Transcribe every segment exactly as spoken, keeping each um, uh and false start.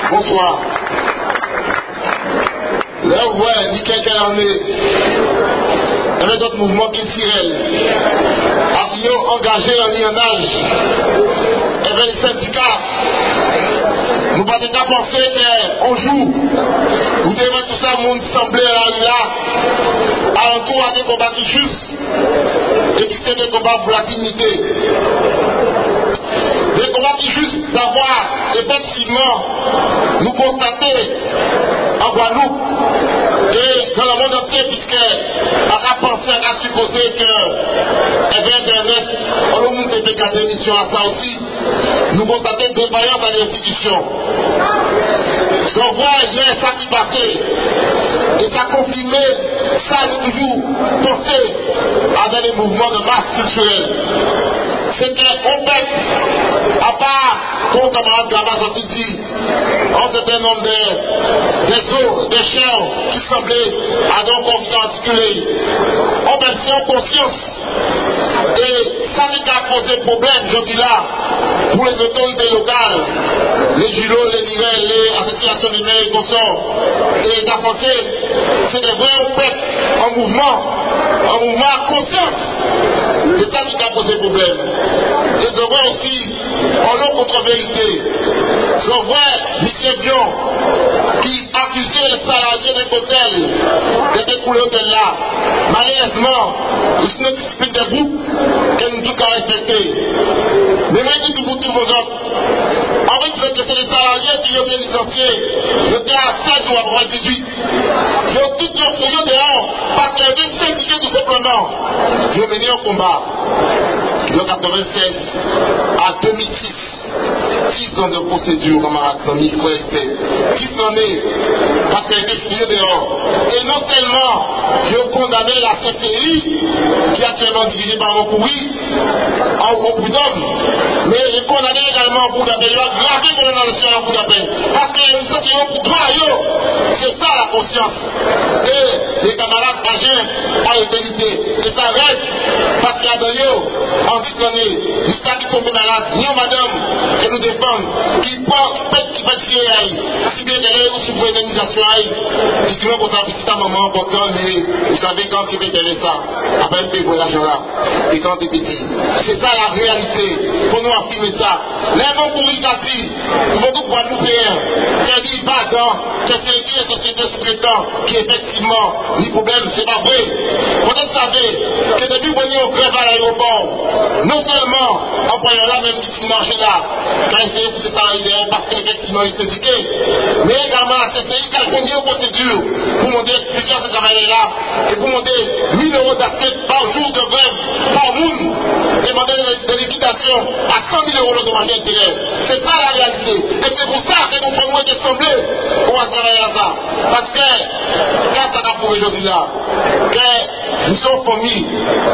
Bonsoir. Là, vous voyez, ni quelqu'un en est. Il y avait d'autres mouvements qui tiraient. Avions engagés en lionnage. Il y avait les syndicats. Nous ne pouvons pas penser qu'on joue. Vous devez tout ça, le monde semblait là, là, à l'entour à des combats qui justes. Et qui sont des combats pour la dignité. Des combats qui justes d'avoir effectivement nous constater en Guadeloupe et dans le monde entier, puisque on a pensé, on a supposé que eh bien, Internet, on a monté des émissions à ça aussi, nous constater des défaillances dans les institutions. Je vois hier ça qui passait et ça confirmait ça, nous toujours pensé à dans les mouvements de masse culturelle. C'était au fait, à part, comme camarade Gabaz a dit, un certain nombre de, des os, des chairs qui semblaient à donc articulés, on perçoit conscience. Et ça qui a posé problème, je dis là, pour les autorités locales, les julots, les nivelles, les associations nivelles et consorts, et les Français, c'est des vrais au fait, en mouvement, en mouvement à conscience. C'est ça qui a posé problème. Et je vois aussi, en l'eau contre-vérité, je vois Michel Dion qui accusait les salariés des hôtels de découler l'hôtel là. Malheureusement, il se nous explique des groupes que nous tous avons respectés. Mais moi, je dis pour tous vos autres, en fait, c'est que c'est les salariés qui ont été licenciés. J'étais à seize ou à dix-huit. Ils ont tous fait dehors parce qu'il y avait syndiqués tout simplement. Ils ont mené un combat. De quatre-vingt-seize à deux mille six, six ans de procédure, camarades, amis, frères et sœurs, qui s'en est, parce qu'elle était fouillée dehors. Et non seulement, j'ai condamné la C C I, qui est actuellement dirigée par mon courrier, en gros prud'homme, mais j'ai condamné également pour d'appel, il va graver mon annonce en pour d'appel, parce que nous sommes pour droit, c'est ça la conscience. Et les camarades agents à l'égalité, et ça reste, parce qu'il y a de yo, en dix années, jusqu'à qui tombe malade, ni madame, que nous défendons, qui pète, qui pète si elle si bien qu'elle est aussi pour l'indemnisation, je dis pour ça, petit à maman, important, mais vous savez quand tu veux ça, après tu peux l'argent là, et quand tu es petit. C'est ça la réalité, pour nous affirmer ça. Les gens pour y casser, ils vont tout pouvoir nous payer, qui dit, pas dans, que c'est qui les sociétés sous-traitants, qui effectivement, ni problème, c'est pas vrai. Vous savez que depuis qu'on est au grève à l'aéroport, non seulement en voyant là même qui marche là, quand il s'est poussé par l'idée parce qu'effectivement il s'est indiqué, mais également la C C I qui a conduit aux procédures pour monter l'expulsion de ce travail-là et pour monter mille euros d'assiette par jour de grève par moune, demander de liquidation à cent mille euros de dommage intérêt. C'est ça la réalité. Et c'est pour ça que nous pouvons être semblés pour travailler à ça. Parce que, quand ça a pour aujourd'hui là, que nous sommes familles,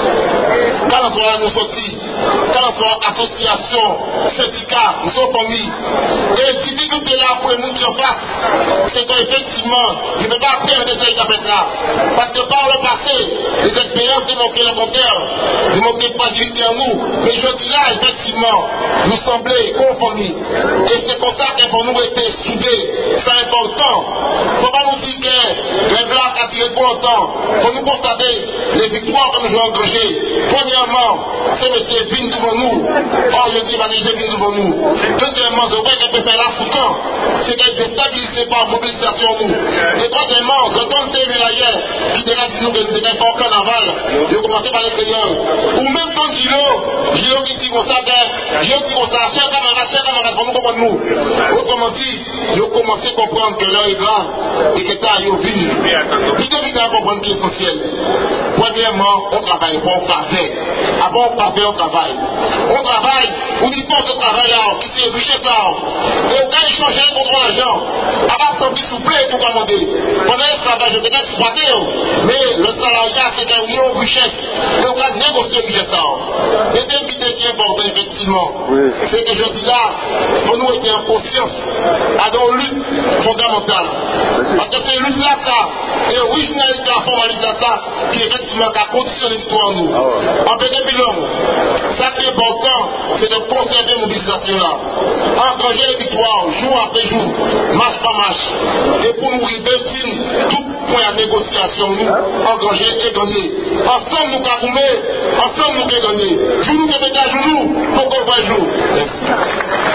quand on soit nous sortis, quand on soit association, syndicat, nous sommes familles. Et la difficulté là pour les gens qui en face, c'est qu'effectivement, il ne peut pas faire de ces affaires-là. Parce que par le passé, les expériences démontraient le contraire, démontraient pas d'unité en nous. Mais je dis là, effectivement, nous semblaient confondus. Et c'est comme ça que pour nous était soudés. C'est important. Il ne faut pas nous dire que les blancs ont tiré pour longtemps. Il faut nous constater les victoires que nous avons engagées. Premièrement, c'est M. Vin devant nous. Or, je dis, Manéjé Vin devant nous. Deuxièmement, je vois qu'elle peut faire l'Africain. C'est qu'elle est déstabilisée par mobilisation nous. Et troisièmement, je donne des villages qui déjà dit nous que nous n'étions pas au carnaval. Je vais commencer par les créoles. Ou même quand Gilo, Gilo qui dit comme ça, Gilo dit comme ça, chers camarades, chers camarades, pour nous comprendre nous. Autrement dit, je commence à comprendre que l'heure est grave et que ça, il vit. L'idée vite à comprendre qui est essentiel. Premièrement, on travaille, on travaille. Avant, on travaille, on travaille. On travaille, on dit pas de travail là, qui s'est riche ça. Et on a échangé contre l'argent. Avant, façon plus souple pour commander. Pendant l'esclavage, je peux exploiter, mais le salariat, c'est un union richesse. Et on va négocier richesse. Et une idée qui est importante, effectivement, oui. C'est que je dis là, pour nous être en conscience, à nos luttes fondamentales. Parce que c'est lutte là, ça, et originalité, la formalité, ça, qui effectivement a conditionné pour nous. En fait, depuis l'homme, ça qui est important, c'est de conserver nos mobilisation-là. Engager les victoires, jour après jour, marche par marche. Et pour nous réussir tout point de négociation, nous, engager et gagner. Ensemble, nous avons ensemble, nous avons gagné. Jour nous avons gagné, pour qu'on voit jour. Merci.